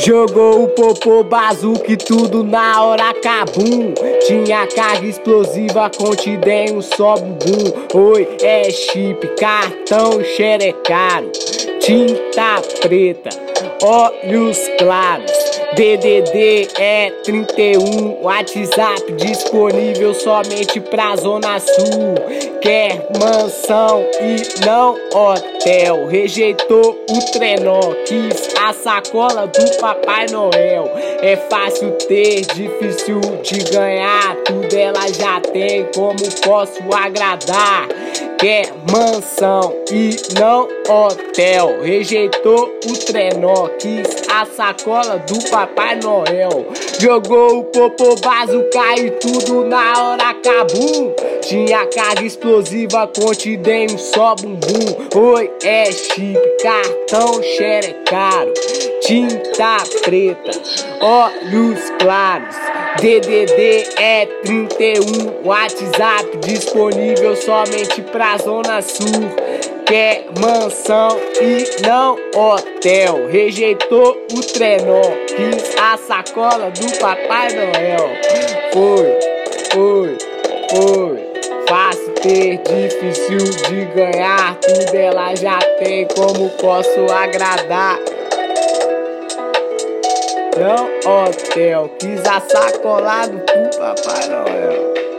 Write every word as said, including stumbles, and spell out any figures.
Jogou o popô, bazuca e tudo na hora cabum. Tinha carga explosiva, contidem um só bumbum. Oi, é chip, cartão xerecaro, tinta preta, olhos claros. D D D é trinta e um, WhatsApp disponível somente pra Zona Sul. Quer mansão e não hotel, rejeitou o trenó, quis a sacola do Papai Noel. É fácil ter, difícil de ganhar, tudo ela já tem, como posso agradar? Quer mansão e não hotel, rejeitou o trenó, quis a sacola do Papai Noel. Jogou o popô, bazuca e tudo na hora cabum. Tinha carga explosiva, contidem um só bumbum. Oi, é chip, cartão xerecaro, tinta preta, olhos claros. D D D é trinta e um, WhatsApp disponível somente pra Zona Sul. Quer mansão e não hotel, rejeitou o trenó, quis a sacola do Papai Noel. Foi, foi, foi. Fácil ter, difícil de ganhar, tudo ela já tem, como posso agradar? Não hotel, quis a sacolado pro Papai Noel.